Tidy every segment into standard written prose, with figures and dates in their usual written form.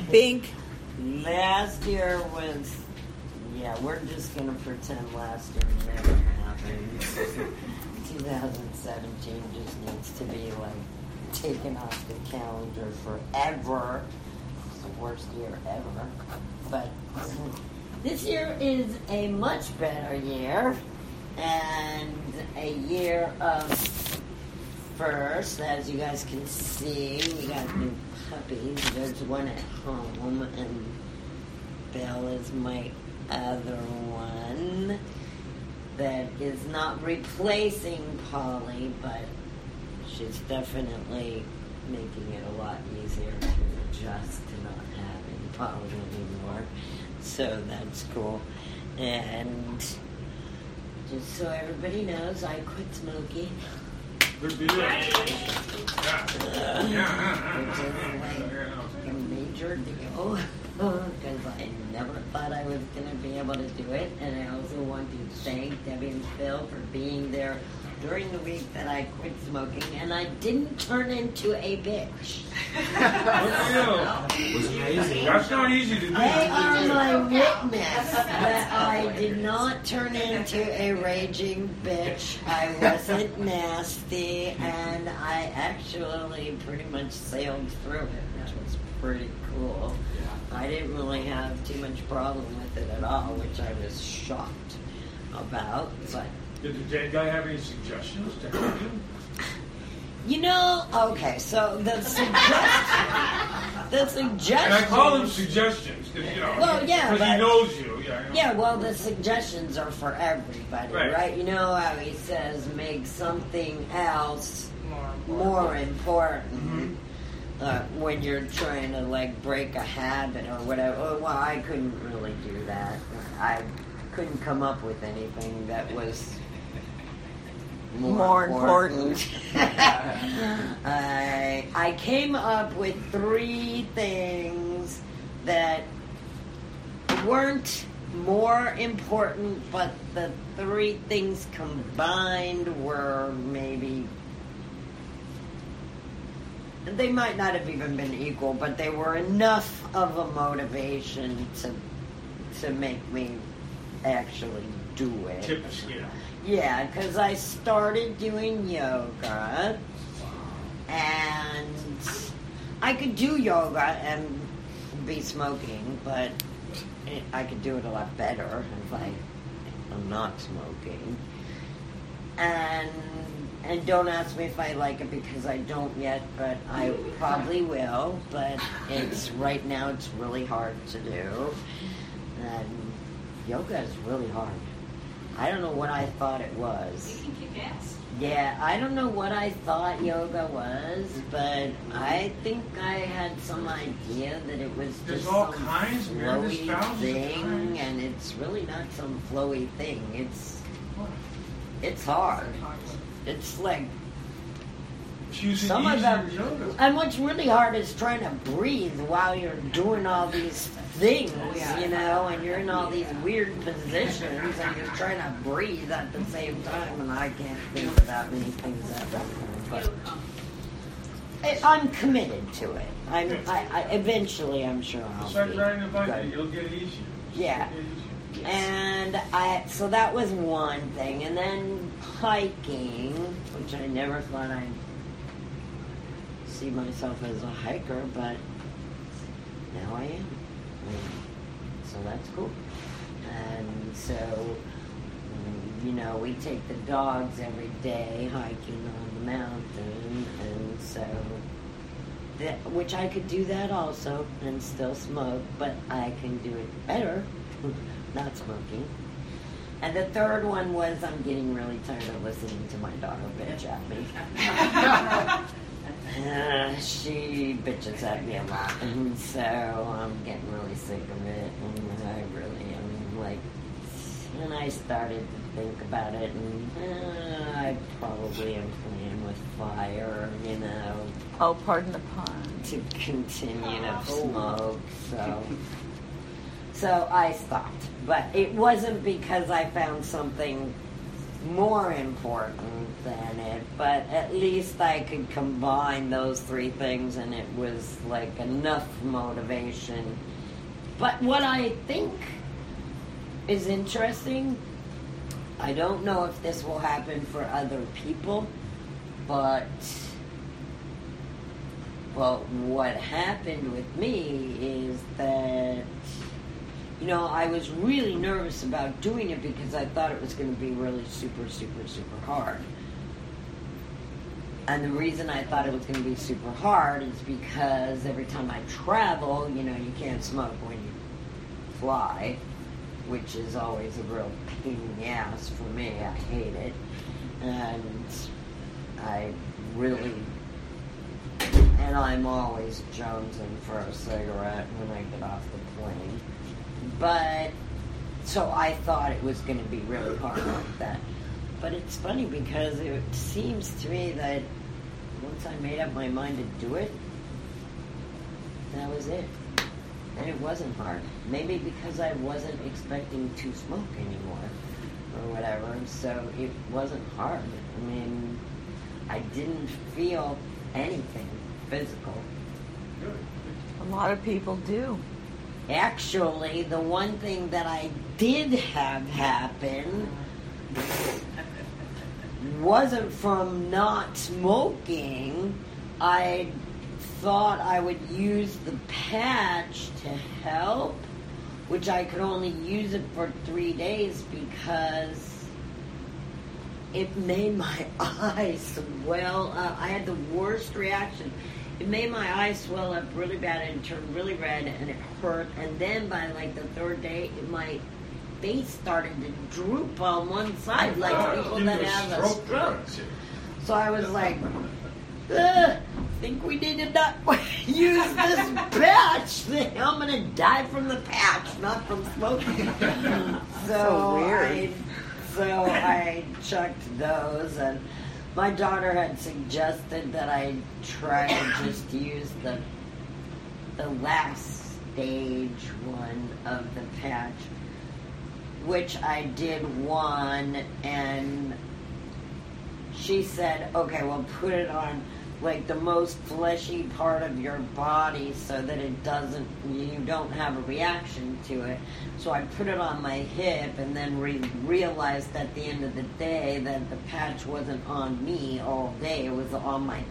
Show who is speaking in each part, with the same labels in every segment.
Speaker 1: think
Speaker 2: last year was, we're just going to pretend last year never happened. 2017 just needs to be like taken off the calendar forever. It's the worst year ever. But this year is a much better year, and a year of first. As you guys can see, we got new puppies. There's one at home, and Belle is my other one that is not replacing Polly, but she's definitely making it a lot easier to adjust to not having Polly anymore. So that's cool. And just so everybody knows, I quit smoking.
Speaker 3: Good deal.
Speaker 2: Which is like a major deal. Because I never thought I was going to be able to do it. And I also want to thank Debbie and Phil for being there during the week that I quit smoking. And I didn't turn into a bitch.
Speaker 3: It was amazing. That's not easy to do.
Speaker 2: They are my witness that I did not turn into a raging bitch. I wasn't nasty. And I actually pretty much sailed through it. That was pretty cool. I didn't really have too much problem with it at all, which I was shocked about. But
Speaker 3: Did the dead guy have any suggestions to help you?
Speaker 2: Okay, so the suggestions.
Speaker 3: And I call them suggestions because
Speaker 2: Well, yeah,
Speaker 3: because he knows you.
Speaker 2: Yeah, well, the suggestions are for everybody, right? You know how he says make something else more important. When you're trying to break a habit or whatever. Well, I couldn't really do that. I couldn't come up with anything that was more important. I came up with 3 things that weren't more important, but the 3 things combined were maybe. They might not have even been equal, but they were enough of a motivation to make me actually do it.
Speaker 3: Tip the scale.
Speaker 2: Yeah, because I started doing yoga, and I could do yoga and be smoking, but I could do it a lot better if I'm not smoking. And don't ask me if I like it because I don't yet, but I probably will. But right now it's really hard to do. And yoga is really hard. I don't know what I thought it was.
Speaker 4: You can kick ass.
Speaker 2: Yeah, I don't know what I thought yoga was, but I think I had some idea that it was
Speaker 3: There's
Speaker 2: just
Speaker 3: all
Speaker 2: some
Speaker 3: kinds, man. There's
Speaker 2: flowy
Speaker 3: thousands of
Speaker 2: thing,
Speaker 3: kinds.
Speaker 2: and it's really not some flowy thing. It's hard. It's like
Speaker 3: Choosing
Speaker 2: some of them,
Speaker 3: easier yoga.
Speaker 2: and what's really hard is trying to breathe while you're doing all these things, and you're in all these weird positions, and you're trying to breathe at the same time, and I can't think of that many things at that time, but I'm committed to it. I eventually, I'm sure I'll
Speaker 3: It's like
Speaker 2: be
Speaker 3: riding a bike.
Speaker 2: good.
Speaker 3: You'll get easier.
Speaker 2: Yeah. And so that was one thing. And then hiking, which I never thought I'd see myself as a hiker, but now I am. So that's cool. And so, we take the dogs every day hiking on the mountain, and so, which I could do that also and still smoke, but I can do it better. Not smoking. And the third one was I'm getting really tired of listening to my daughter bitch at me. She bitches at me a lot, and so I'm getting really sick of it, and I really am and I started to think about it, and I probably am playing with fire,
Speaker 1: Oh, pardon the pun.
Speaker 2: to continue to smoke, so I stopped. But it wasn't because I found something more important than it, but at least I could combine those three things and it was like enough motivation. But what I think is interesting, I don't know if this will happen for other people, but what happened with me is that, you know, I was really nervous about doing it because I thought it was going to be really super, super, super hard. And the reason I thought it was going to be super hard is because every time I travel, you know, you can't smoke when you fly, which is always a real pain in the ass for me. I hate it. And I'm always jonesing for a cigarette when I get off the plane. But, so I thought it was going to be really hard like that. But it's funny because it seems to me that once I made up my mind to do it, that was it. And it wasn't hard. Maybe because I wasn't expecting to smoke anymore or whatever, so it wasn't hard. I mean, I didn't feel anything physical.
Speaker 1: A lot of people do.
Speaker 2: Actually, the one thing that I did have happen wasn't from not smoking. I thought I would use the patch to help, which I could only use it for 3 days because it made my eyes swell up. I had the worst reaction. It made my eyes swell up really bad and turned really red and it hurt. And then by like the third day, my face started to droop on one side like people that have a stroke. So I was like, I think we need to not use this patch. I'm going to die from the patch, not from smoking.
Speaker 1: So weird.
Speaker 2: So I chucked those, and my daughter had suggested that I try to just use the last stage one of the patch, which I did one, and she said, okay, well, put it on like the most fleshy part of your body so that you don't have a reaction to it. So I put it on my hip and then realized at the end of the day that the patch wasn't on me all day, it was on my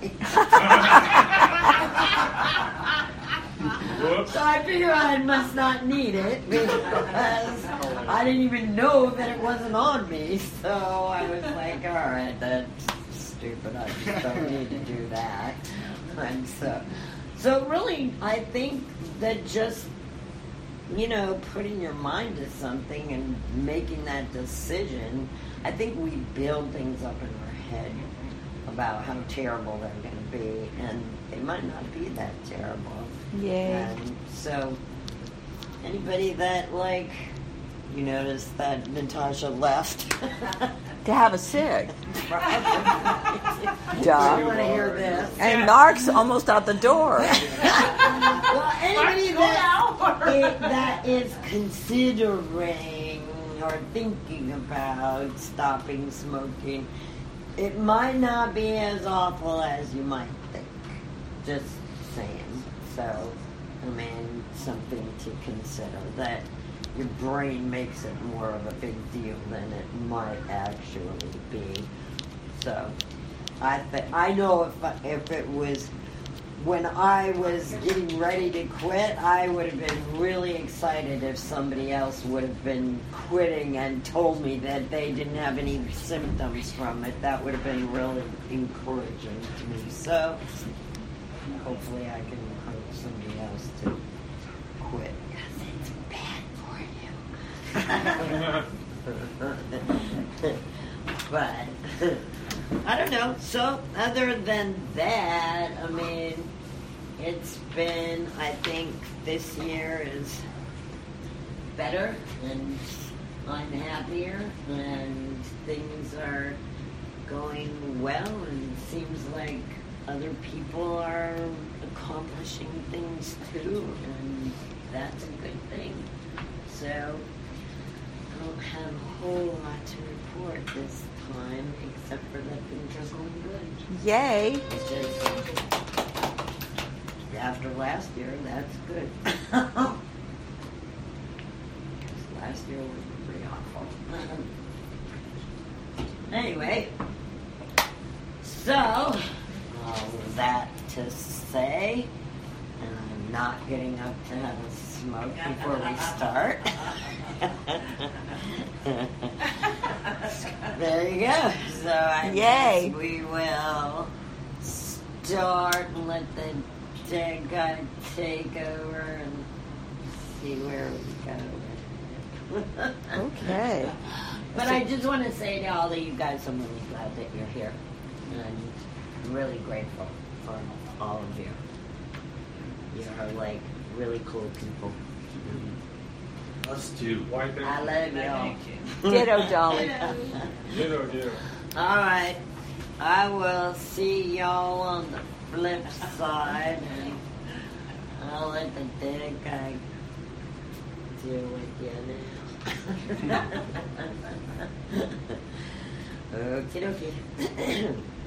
Speaker 2: So I figured I must not need it because I didn't even know that it wasn't on me. So I was like, all right, that's stupid. I just don't need to do that. And so really, I think that just, you know, putting your mind to something and making that decision, I think we build things up in our head about how terrible they're going to be, and they might not be that terrible.
Speaker 1: Yay.
Speaker 2: And so, anybody that, like, you noticed that Natasha left.
Speaker 1: To have a cig.
Speaker 2: I
Speaker 1: Duh.
Speaker 2: want to hear this.
Speaker 1: And Mark's almost out the door.
Speaker 2: Well, anybody that is considering or thinking about stopping smoking, it might not be as awful as you might think. Just saying. So, I mean, something to consider. That your brain makes it more of a big deal than it might actually be. So, I know if it was when I was getting ready to quit, I would have been really excited if somebody else would have been quitting and told me that they didn't have any symptoms from it. That would have been really encouraging to me. So, hopefully I can encourage somebody else to quit. Because it's bad for you. But I don't know. So other than that, I mean, it's been, I think this year is better and I'm happier and things are going well and it seems like other people are accomplishing things too, and that's a good thing. So, don't have a whole lot to report this time, except for that things are going good.
Speaker 1: Yay.
Speaker 2: Which is, after last year, that's good. Last year was pretty awful. Anyway, so, all of that to say, and I'm not getting up to have a smoke before we start. There you go. So I
Speaker 1: Yay.
Speaker 2: guess we will start and let the dead guy take over and see where we go.
Speaker 1: Okay.
Speaker 2: But I just want to say to all of you guys, I'm really glad that you're here. And I'm really grateful for all of you. You're like really cool people.
Speaker 3: Us too. Why thank
Speaker 2: I love y'all.
Speaker 1: Ditto, darling.
Speaker 3: Ditto, ditto.
Speaker 2: All right. I will see y'all on the flip side. And I'll let the dead guy deal with you now. Okie dokie.